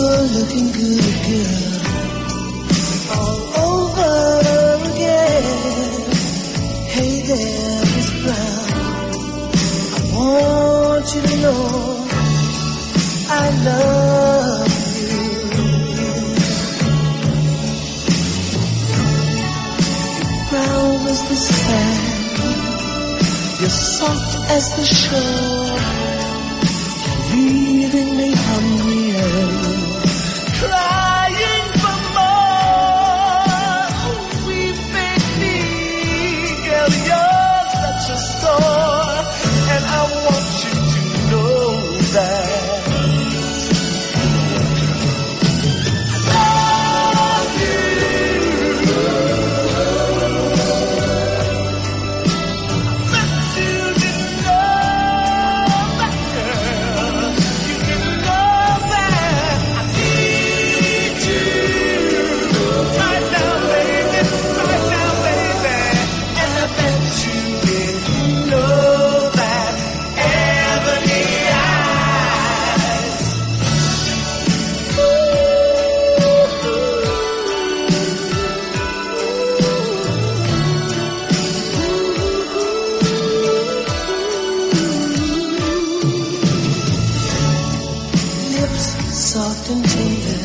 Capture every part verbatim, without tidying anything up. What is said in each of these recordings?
looking good, girl, all over again. Hey there, Miss Brown, I want you to know I love you. You're brown as the sand, you're soft as the shore, leaving me hungry and crying for more. We make me, girl, you're such a star, and I want you to know that I love you. I want you to know that, girl. You can know that I need you right now, baby, right now, baby. And I bet you didn't know that ebony eyes. Lips soft and tender,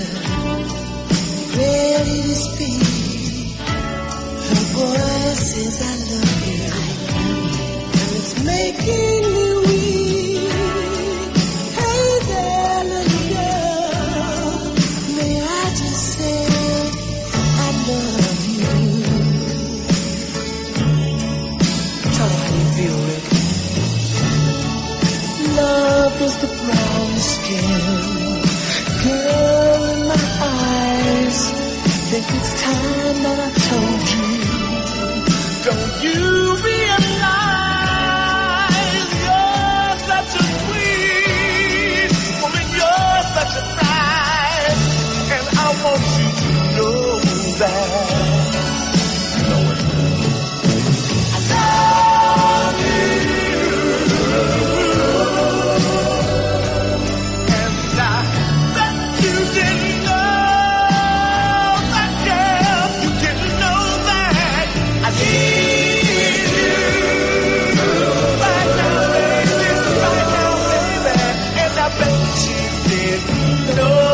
ready to speak. Her voice says I love you, and it's making me weak. Hey there, little girl, may I just say I love you. Tell her how you feel, Rick. Love is the brown skin, girl in my eyes. Think it's time that I told you. Don't you realize you're such a sweet woman, you're such a nice, and I want you to know that. Know it, I love you. And I bet you didn't know that, girl. You didn't know that I need you right now, baby, right now, baby. And I bet you didn't know